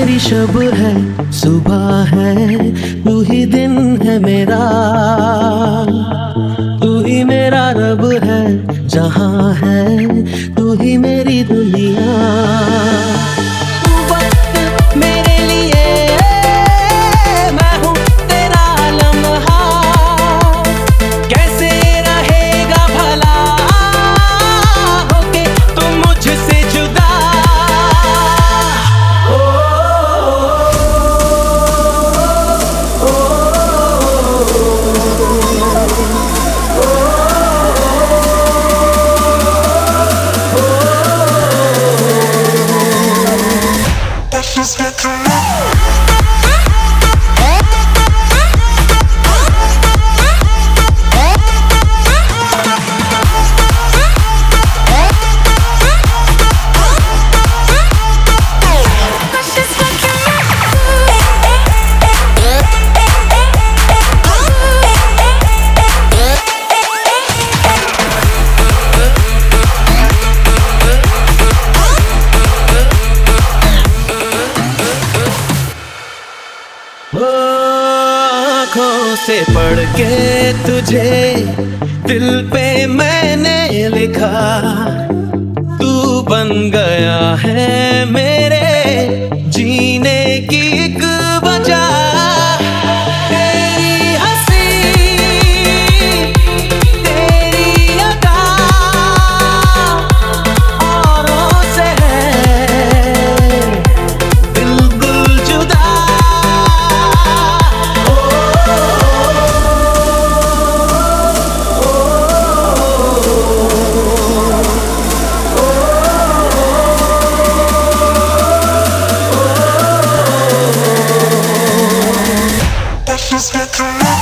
मेरी शब है, सुबह है, तू ही दिन है मेरा। तू ही मेरा रब है, जहां है तू ही मेरी दुनिया। तू वक्त मेरे लिए, मैं हूँ तेरा लम्हा। कैसे रहेगा भला होके तू मुझसे जुदा। आँखों से पढ़ के तुझे दिल पे मैंने लिखा। तू बन गया है मेरे जीने की एक वजह। तेरी हंसी, तेरी अदा औरों से है बिल्कुल जुदा। Just